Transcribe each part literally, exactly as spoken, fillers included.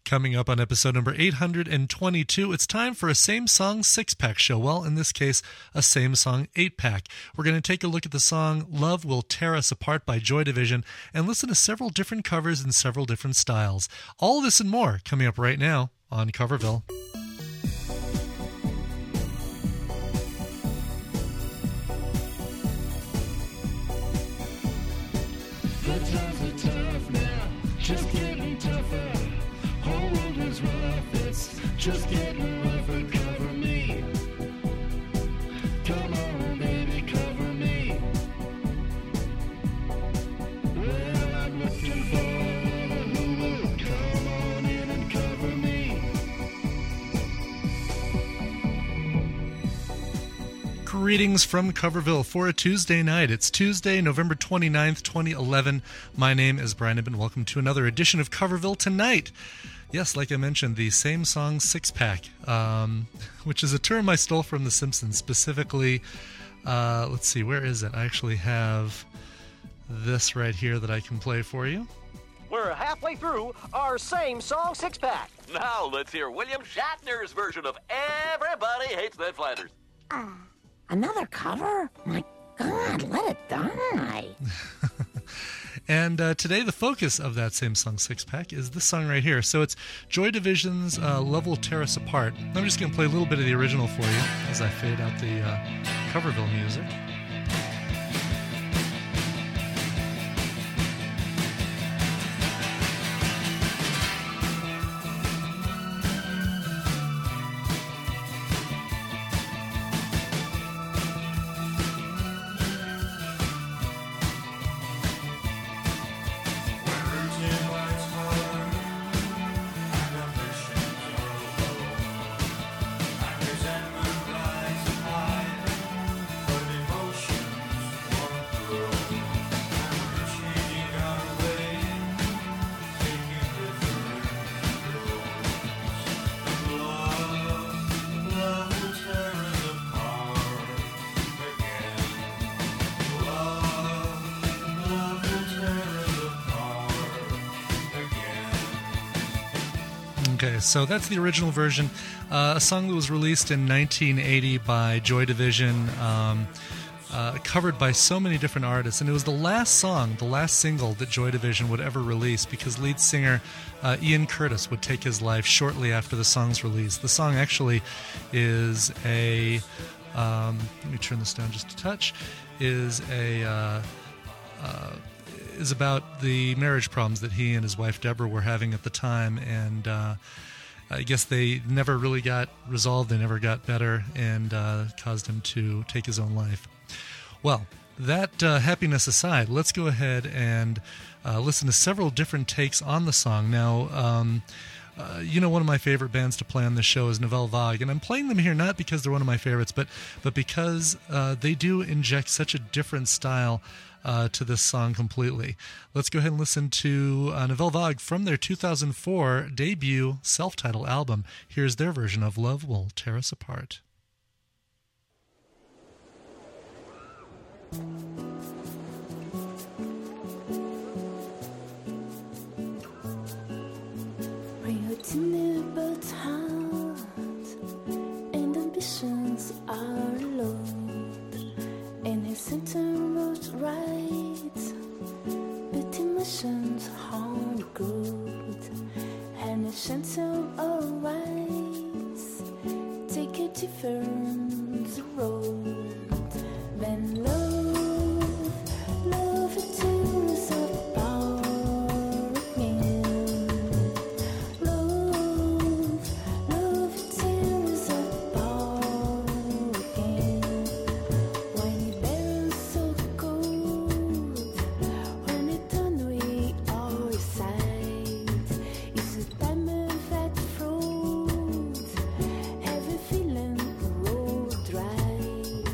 Coming up on episode number eight hundred twenty-two, it's time for a Same Song six-pack show. Well, in this case, a Same Song eight-pack. We're going to take a look at the song Love Will Tear Us Apart by Joy Division and listen to several different covers in several different styles. All this and more coming up right now on Coverville. The times are tough now, just getting tougher. Whole world is rough, it's just getting rougher. Cover me, come on baby, cover me. Well, I'm looking for who will come on in and cover me. Greetings from Coverville for a Tuesday night. It's Tuesday, November twenty-ninth, twenty eleven. My name is Brian Ibben. Welcome to another edition of Coverville tonight. Yes, like I mentioned, the Same Song six-pack, um, which is a term I stole from The Simpsons. Specifically, uh, let's see, where is it? I actually have this right here that I can play for you. We're halfway through our Same Song six-pack. Now let's hear William Shatner's version of Everybody Hates Ned Flanders. Uh, another cover? My God, let it die. And uh, today the focus of that Same Song six-pack is this song right here. So it's Joy Division's uh, Love Will Tear Us Apart. I'm just going to play a little bit of the original for you as I fade out the uh, Coverville music. Okay, so that's the original version, uh, a song that was released in nineteen eighty by Joy Division, um, uh, covered by so many different artists, and it was the last song, the last single that Joy Division would ever release because lead singer uh, Ian Curtis would take his life shortly after the song's release. The song actually is a, um, let me turn this down just a touch, is a... Uh, uh, is about the marriage problems that he and his wife Deborah were having at the time, and uh, I guess they never really got resolved, they never got better, and uh, caused him to take his own life. Well, that uh, happiness aside, let's go ahead and uh, listen to several different takes on the song. Now, um, uh, you know, one of my favorite bands to play on this show is Nouvelle Vague, and I'm playing them here not because they're one of my favorites, but, but because uh, they do inject such a different style Uh, to this song completely. Let's go ahead and listen to uh, Nouvelle Vague from their two thousand four debut self-titled album. Here's their version of Love Will Tear Us Apart. But heart and ambitions are low, and his center was right, but emotions aren't good, and his center alright, take a different road. Then love, love it tears apart again. Love, love it tears apart again. When it bears so cold, when it done we all sight, it's a time of that fruit, every feeling the road dry.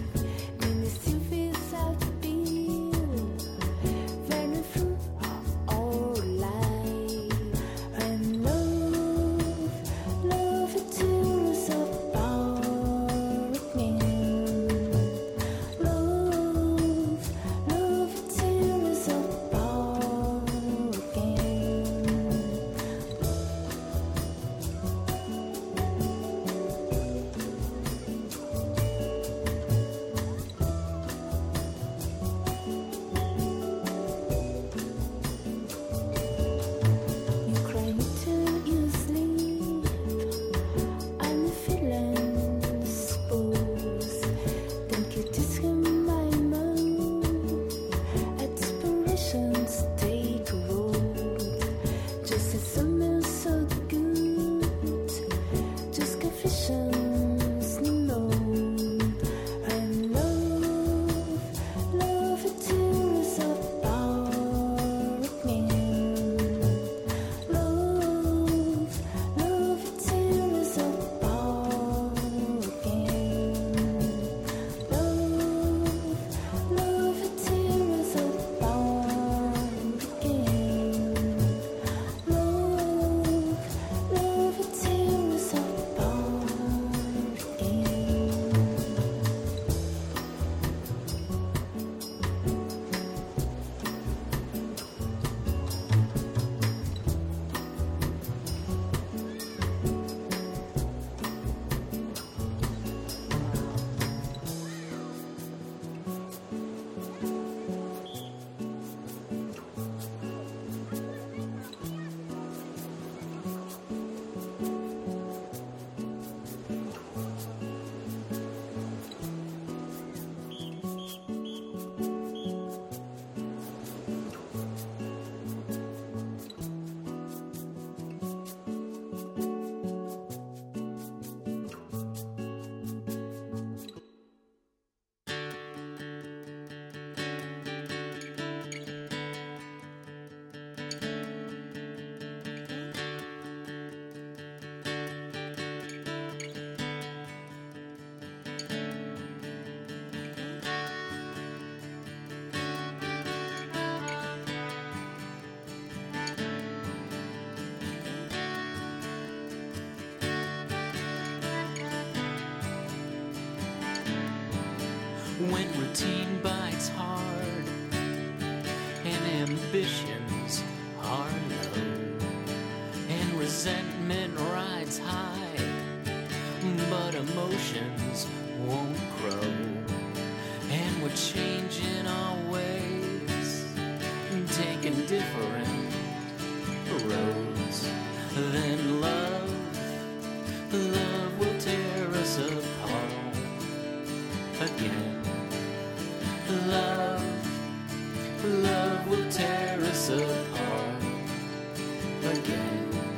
when routine bites hard and ambitions are low and resentment rides high, but emotions won't grow, and we're changing our ways, taking different roads. Then love, love will tear us apart again. Love, love will tear us apart again.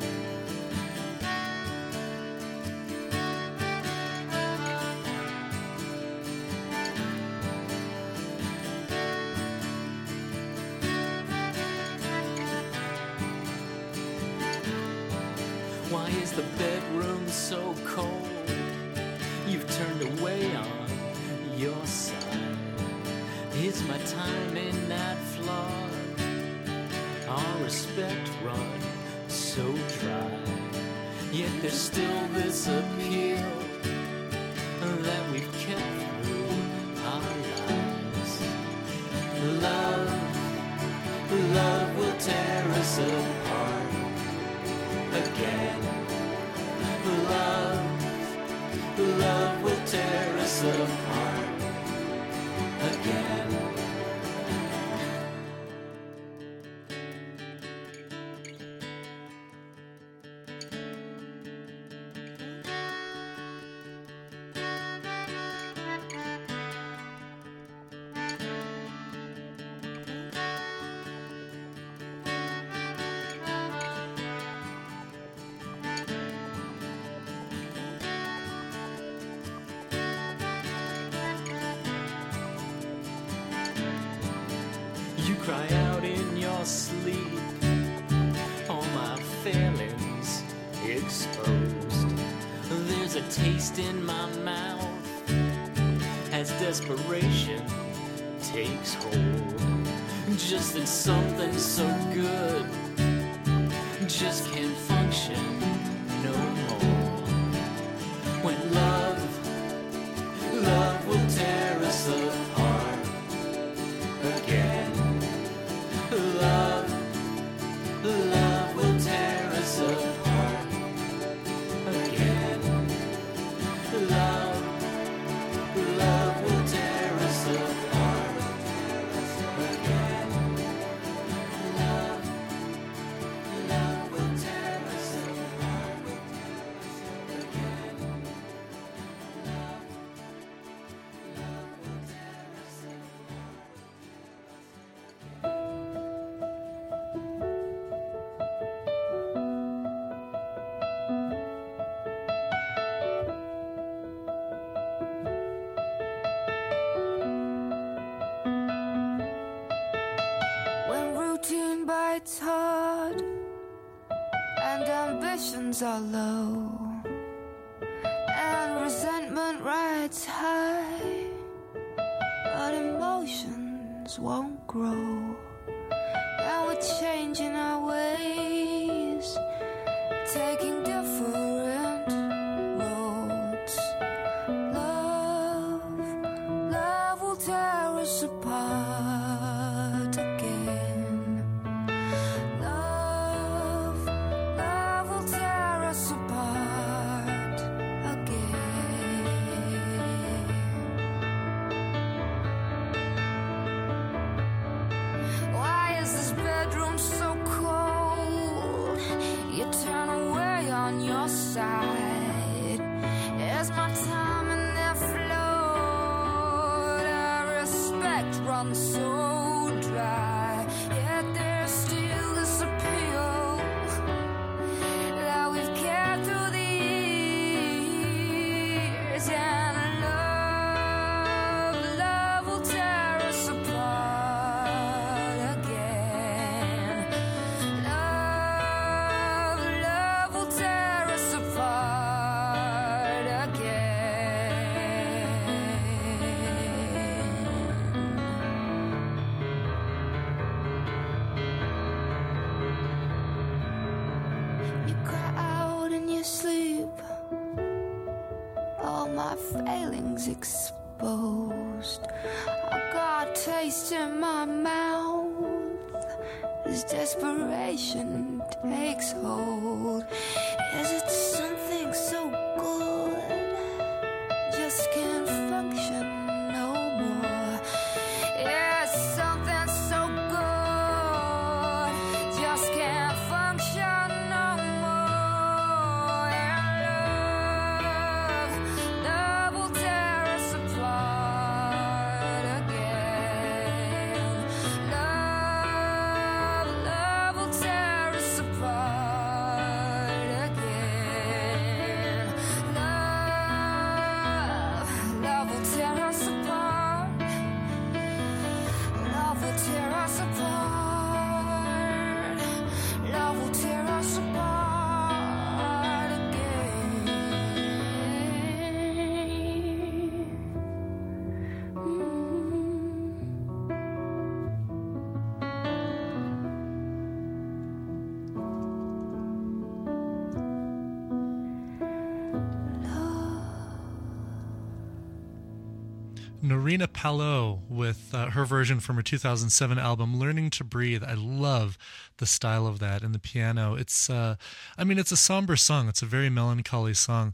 Why is the bedroom so cold? You've turned away on your side. Is my timing not flawed? Our respect run so dry. Yet there's still this appeal that we've kept through our lives. Love, love will tear us apart again. Love, love will tear us apart again. You cry out in your sleep, all my failings exposed. There's a taste in my mouth as desperation takes hold. Just that something so good just can't function no more. When love, love will tear us apart again. Love, love will tear us apart again. Love, love will tear us apart again. Love, love will tear us apart again. Love, love will tear us When routine bites hard and ambitions are low and resentment rides high, but emotions won't grow, and we're changing our ways, taking different roads. Love, love will tear us apart again. Love, love will tear us apart again. Why is this bedroom so cold? You turn away on your side. Is my time in there flowed? Our respect runs so dry. Yet there's still this appeal that we've kept through the years. And love, love will tear us apart again. Love, love will tear us apart again. You cry out in your sleep, all my failings exposed. boast. I got a taste in my mouth as desperation takes hold. Is it something so good just can't function no more? Yeah, something so good just can't function no more. And love, love will tear us apart again. Love, love will tear us apart again. Love, love will tear us apart. Love will tear us apart. Love will tear us apart again. Norina Palot with uh, her version from her two thousand seven album Learning to Breathe. I love the style of that and the piano. It's uh, I mean, it's a somber song. It's a very melancholy song,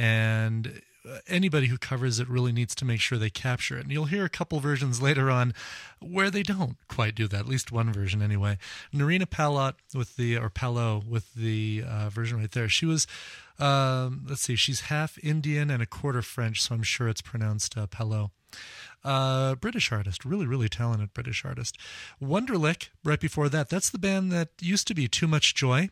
and anybody who covers it really needs to make sure they capture it. And you'll hear a couple versions later on where they don't quite do that, at least one version anyway. Norina Palot with the, or Palot with the uh, version right there. She was, um, let's see, she's half Indian and a quarter French, so I'm sure it's pronounced uh, Palot. Uh, British artist, really, really talented British artist. Wonderlic, right before that, that's the band that used to be Too Much Joy.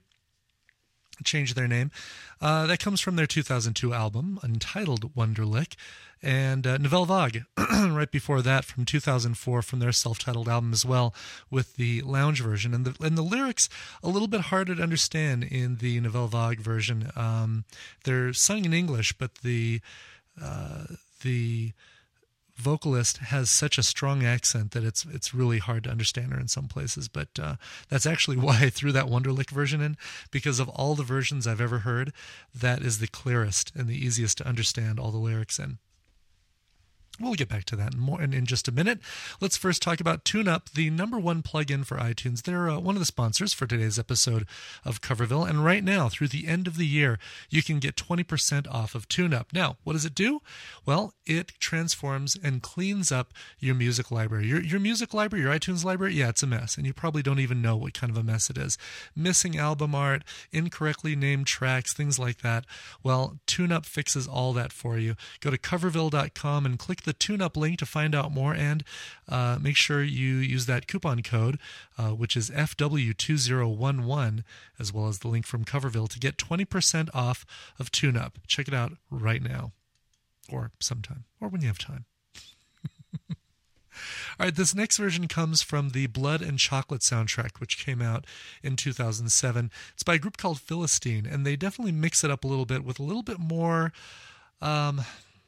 Changed their name. Uh, that comes from their two thousand two album entitled Wonderlic. And uh, Nouvelle Vague, right before that, from two thousand four, from their self-titled album as well, with the lounge version. And the and the lyrics, a little bit harder to understand in the Nouvelle Vague version. Um, they're sung in English, but the uh, the vocalist has such a strong accent that it's it's really hard to understand her in some places. But uh, that's actually why I threw that Wonderlic version in, because of all the versions I've ever heard, that is the clearest and the easiest to understand all the lyrics in. We'll get back to that in, more, in, in just a minute. Let's first talk about TuneUp, the number one plugin for iTunes. They're uh, one of the sponsors for today's episode of Coverville. And right now, through the end of the year, you can get twenty percent off of TuneUp. Now, what does it do? Well, it transforms and cleans up your music library. Your, your music library, your iTunes library, yeah, it's a mess. And you probably don't even know what kind of a mess it is. Missing album art, incorrectly named tracks, things like that. Well, TuneUp fixes all that for you. Go to coverville dot com and click the TuneUp link to find out more, and uh, make sure you use that coupon code, uh, which is F W two zero one one, as well as the link from Coverville, to get twenty percent off of TuneUp. Check it out right now, or sometime, or when you have time. All right, this next version comes from the Blood and Chocolate soundtrack, which came out in two thousand seven. It's by a group called Philistine, and they definitely mix it up a little bit with a little bit more... Um,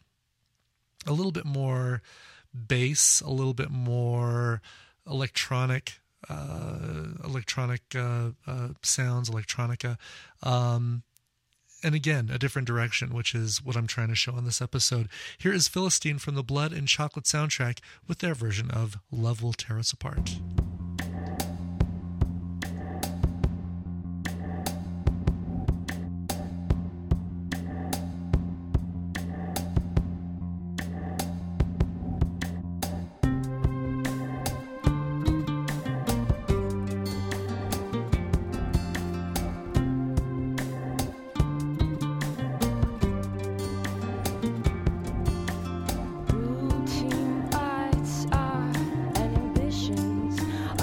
a little bit more bass, a little bit more electronic, uh, electronic uh, uh, sounds, electronica, um, and again, a different direction, which is what I'm trying to show on this episode. Here is Philistine from the Blood and Chocolate soundtrack with their version of Love Will Tear Us Apart. Routine bites are and ambitions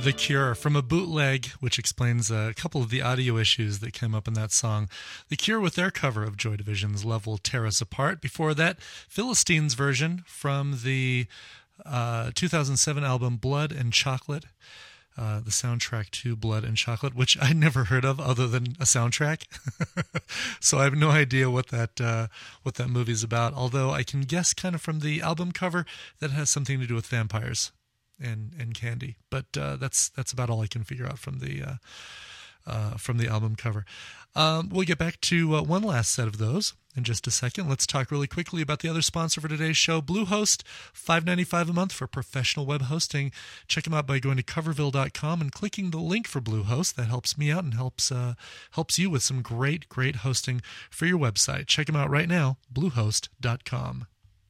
The Cure from a bootleg, which explains a couple of the audio issues that came up in that song. The Cure with their cover of Joy Division's Love Will Tear Us Apart. Before that, Philistine's version from the uh, two thousand seven album Blood and Chocolate, uh, the soundtrack to Blood and Chocolate, which I never heard of other than a soundtrack. So I have no idea what that uh, what that movie's about, although I can guess kind of from the album cover that it has something to do with vampires and and candy, but uh, that's that's about all I can figure out from the uh, uh, from the album cover. Um, we'll get back to uh, one last set of those in just a second. Let's talk really quickly about the other sponsor for today's show, Bluehost. five dollars and ninety-five cents a month for professional web hosting. Check them out by going to coverville dot com and clicking the link for Bluehost. That helps me out and helps uh, helps you with some great great hosting for your website. Check them out right now, bluehost dot com.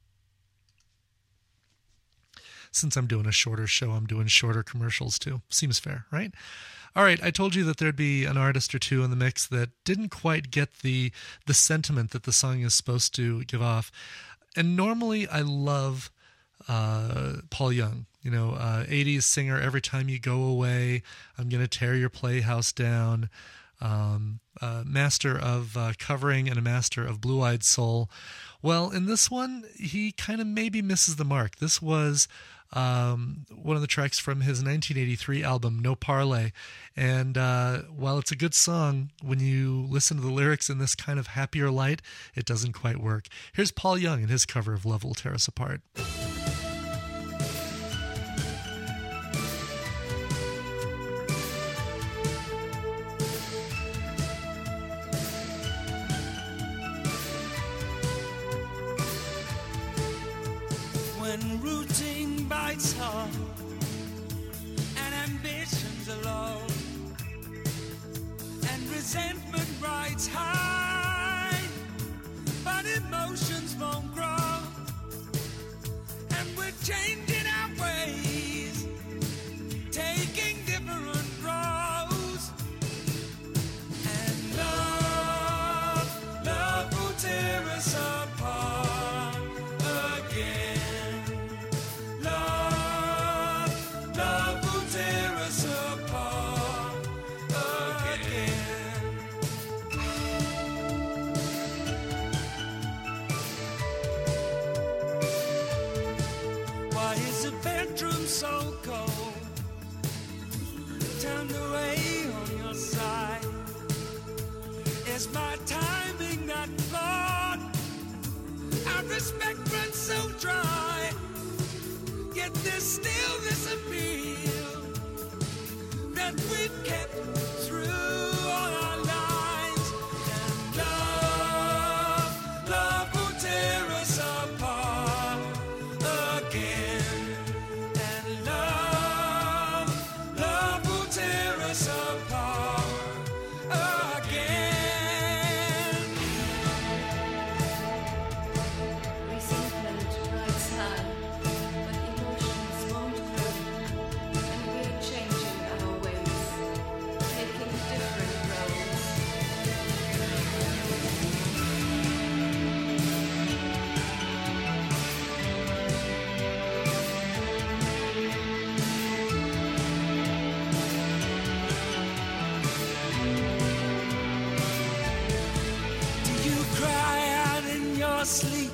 Since I'm doing a shorter show, I'm doing shorter commercials too. Seems fair, right? All right, I told you that there'd be an artist or two in the mix that didn't quite get the the sentiment that the song is supposed to give off. And normally I love uh, Paul Young, you know, uh, eighties singer, Every Time You Go Away, I'm Gonna Tear Your Playhouse Down, um, uh, master of uh, covering and a master of Blue-Eyed Soul. Well, in this one, he kind of maybe misses the mark. This was um, one of the tracks from his nineteen eighty-three album, No Parley. And uh, while it's a good song, when you listen to the lyrics in this kind of happier light, it doesn't quite work. Here's Paul Young in his cover of Love Will Tear Us Apart. When routine bites hard and ambitions are low and resentment rides high, but emotions won't grow, and we're changing our ways, taking different roads, and love, love will tear us apart again. So cold, turned away on your side. Is my timing not flawed? Our respect runs so dry, yet there's still this appeal that we've kept through all our lives. And love, love will tear us apart again. Sleep,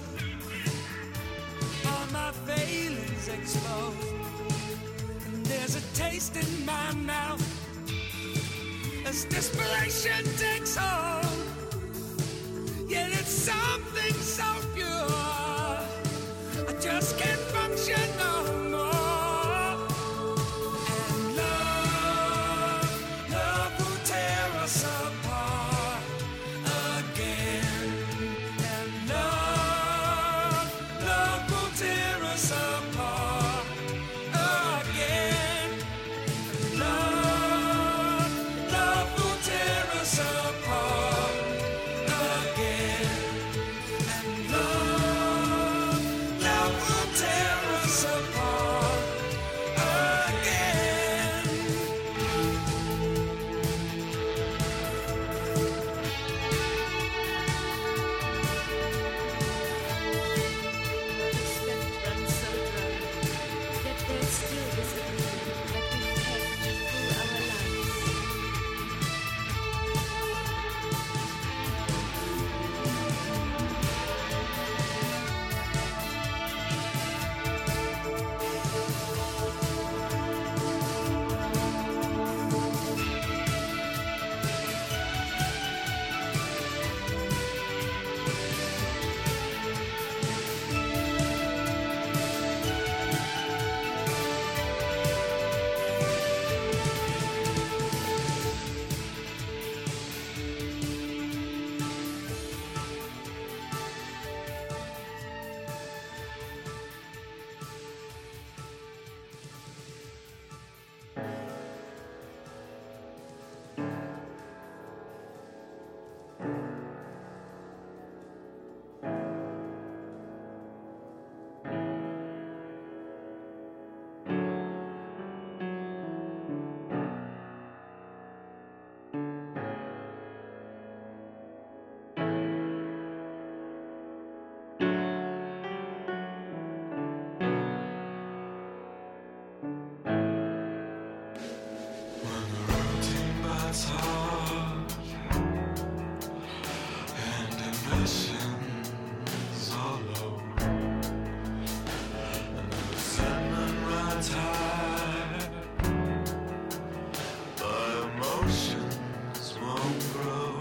all my failings exposed, and there's a taste in my mouth as desperation takes hold. Yet it's something so pure, I just can't function no more. And love, love will tear us apart again. Love will tear us apart again, and passions all low, and the sandman runs high, but emotions won't grow,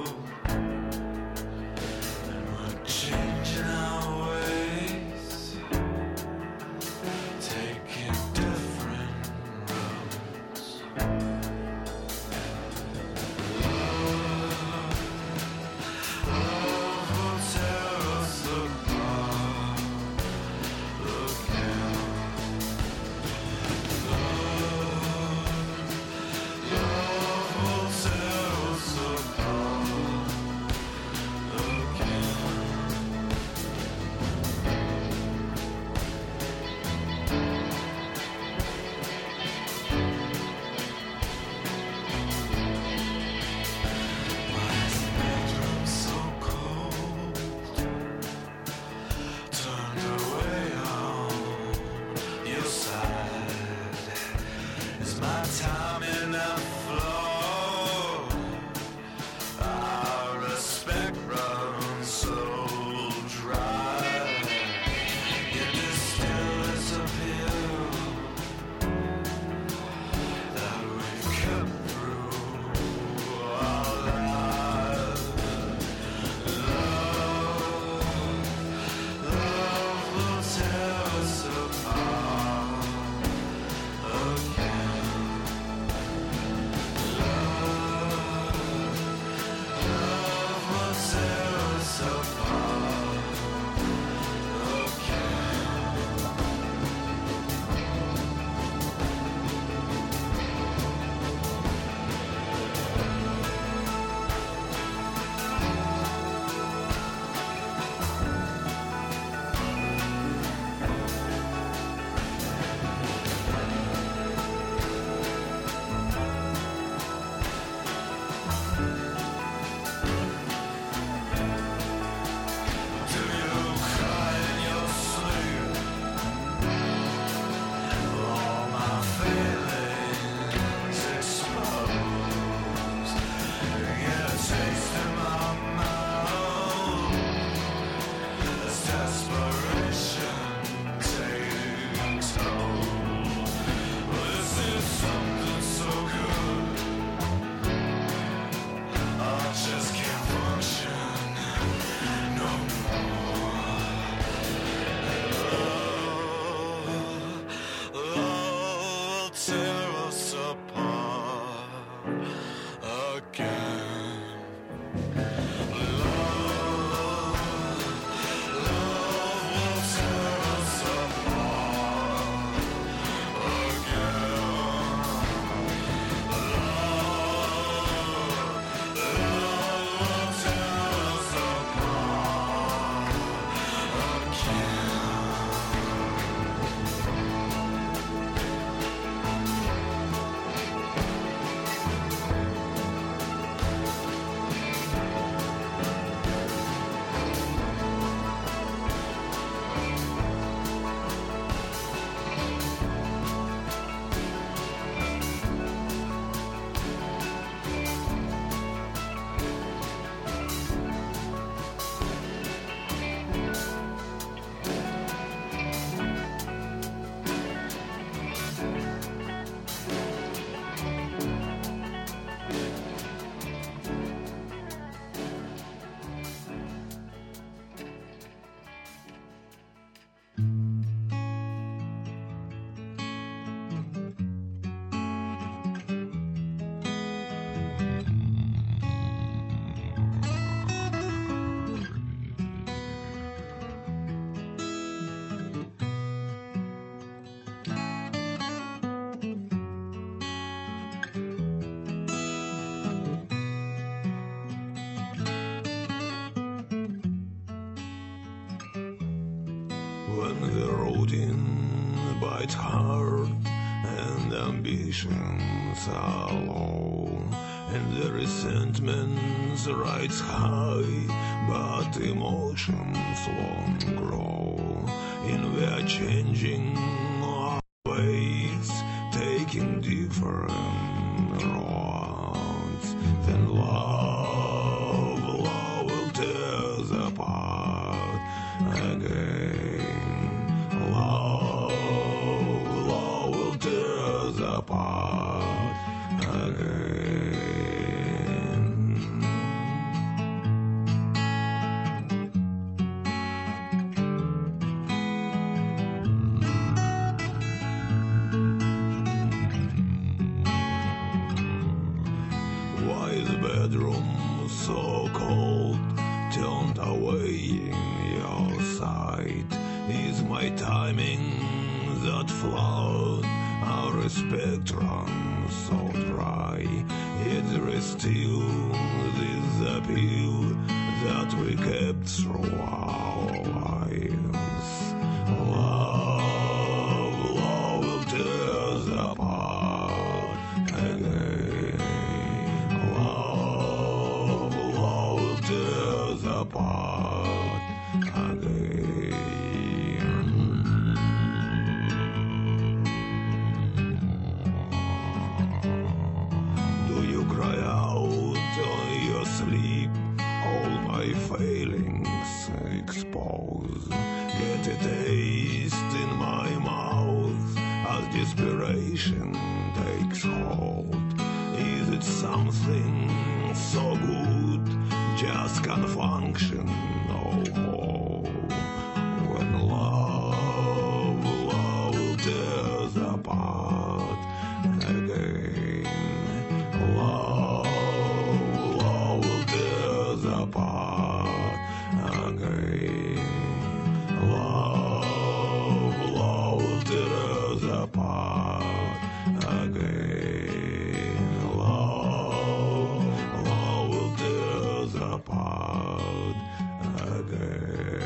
and we're changing our ways, taking different roads. Love will tear us apart again. Love, love will tear us apart again. Bedroom so cold, turned away on your side. Is my time enough flow? Our respect runs so dry. You distill as a pill that we've kept through our lives. Love, love will tear us apart again. Love, love will tear us apart again. Do you cry in your sleep? All my feelings exposed. Get a taste in my mouth as desperation takes hold. This is something so good, I just can't function no more. Love, love tear us apart again. Love, love will tear us apart again. Love, love will tear us apart again. When the routine bites hard and ambitions are low, and the resentment rides high, but emotions won't grow, and we are changing our ways, taking different roads. Then love, love will tear us apart. away in your sight is my timing that flowed. Our spectrum so dry, yet there is still this appeal that we kept through our lives. Love, love will tear us apart again. Love, love will tear us apart again. Do you cry out on your sleep? All my failings expose. Get a taste in my mouth as desperation takes hold. Is it something so good just can't function no more? When love, love tears apart again. Love, love tears apart again. Love, love tears apart again. Love, love tears apart again.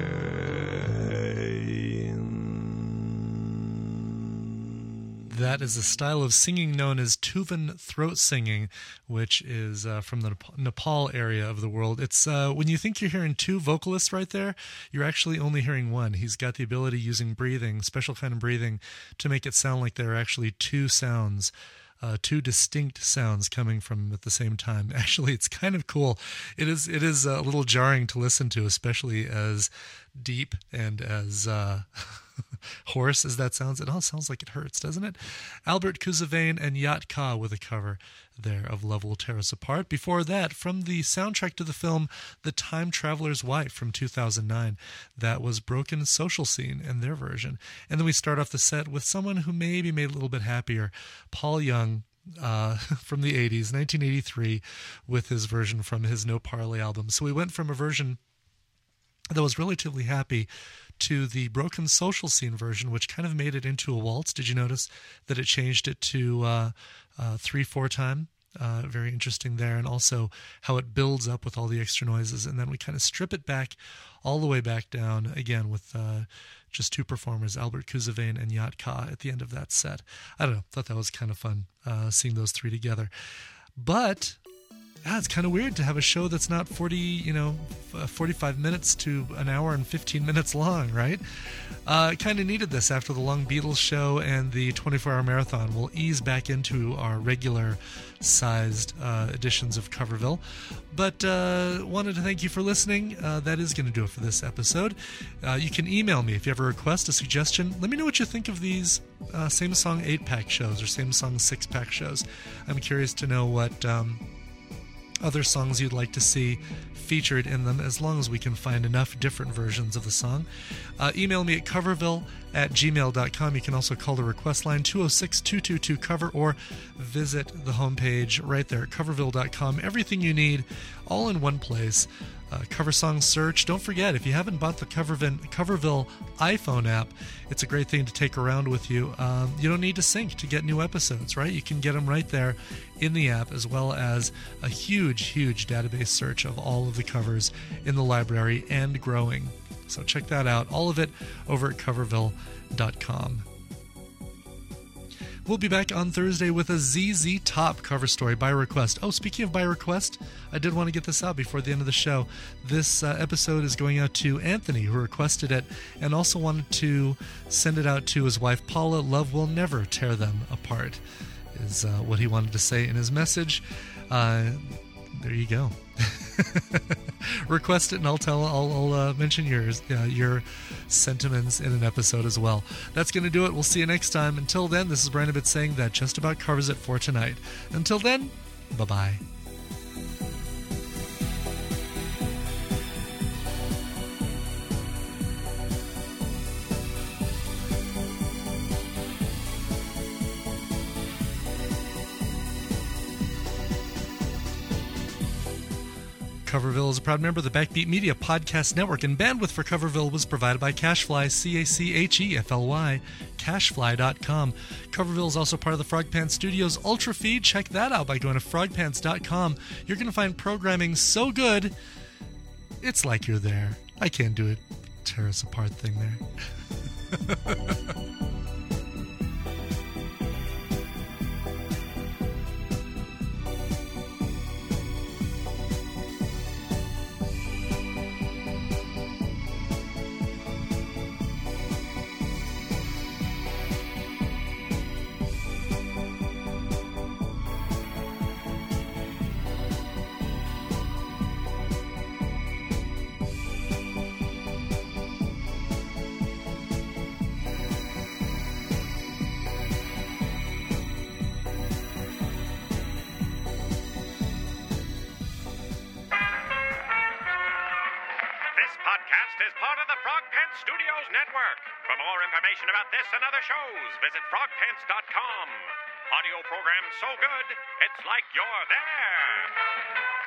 That is a style of singing known as Tuvan throat singing, which is uh, from the Nep- Nepal area of the world. It's uh, when you think you're hearing two vocalists right there, you're actually only hearing one. He's got the ability using breathing, special kind of breathing, to make it sound like there are actually two sounds. Uh, two distinct sounds coming from him at the same time. Actually, it's kind of cool. It is it is a little jarring to listen to, especially as deep and as uh, hoarse as that sounds. It all sounds like it hurts, doesn't it? Albert Kuzavain and Yat Ka with a cover there of Love Will Tear Us Apart. Before that, from the soundtrack to the film The Time Traveler's Wife from two thousand nine, that was Broken Social Scene and their version. And then we start off the set with someone who maybe made it a little bit happier, Paul Young, uh, from the eighties, nineteen eighty-three, with his version from his No Parley album. So we went from a version that was relatively happy to the Broken Social Scene version, which kind of made it into a waltz. Did you notice that it changed it to uh, uh, three four time? Uh, very interesting there, and also how it builds up with all the extra noises, and then we kind of strip it back all the way back down again with uh, just two performers, Albert Kuzavain and Yat Ka, at the end of that set. I don't know, thought that was kind of fun uh, seeing those three together. But yeah, it's kind of weird to have a show that's not forty, you know, forty-five minutes to an hour and fifteen minutes long, right? Uh, kind of needed this after the long Beatles show and the twenty-four hour marathon. We'll ease back into our regular sized uh, editions of Coverville. But uh, wanted to thank you for listening. Uh, that is going to do it for this episode. Uh, you can email me if you have a request, a suggestion. Let me know what you think of these uh, Same Song eight pack shows or Same Song six pack shows. I'm curious to know what Um, other songs you'd like to see featured in them, as long as we can find enough different versions of the song. Uh, email me at coverville at gmail dot com. You can also call the request line two oh six, two two two, cover, or visit the homepage right there at coverville dot com. Everything you need all in one place. Uh, cover song search. Don't forget, if you haven't bought the Coverville, Coverville iPhone app, it's a great thing to take around with you. Um, you don't need to sync to get new episodes, right? You can get them right there in the app, as well as a huge, huge database search of all of the covers in the library and growing. So check that out. All of it over at coverville dot com. We'll be back on Thursday with a Z Z Top cover story by request. Oh, speaking of by request, I did want to get this out before the end of the show. This uh, episode is going out to Anthony, who requested it, and also wanted to send it out to his wife, Paula. Love will never tear them apart, is uh, what he wanted to say in his message. Uh, there you go. Request it, and I'll tell. I'll, I'll uh, mention yours, uh, your sentiments in an episode as well. That's going to do it. We'll see you next time. Until then, this is Brian Ibbott saying that just about covers it for tonight. Until then, bye bye. Coverville is a proud member of the Backbeat Media Podcast Network, and bandwidth for Coverville was provided by Cashfly, C A C H E F L Y, cashfly dot com. Coverville is also part of the Frog Pants Studios Ultra Feed. Check that out by going to frog pants dot com. You're going to find programming so good, it's like you're there. I can't do it. Tear us apart thing there. Studios Network. For more information about this and other shows, visit frog pants dot com. Audio program so good, it's like you're there.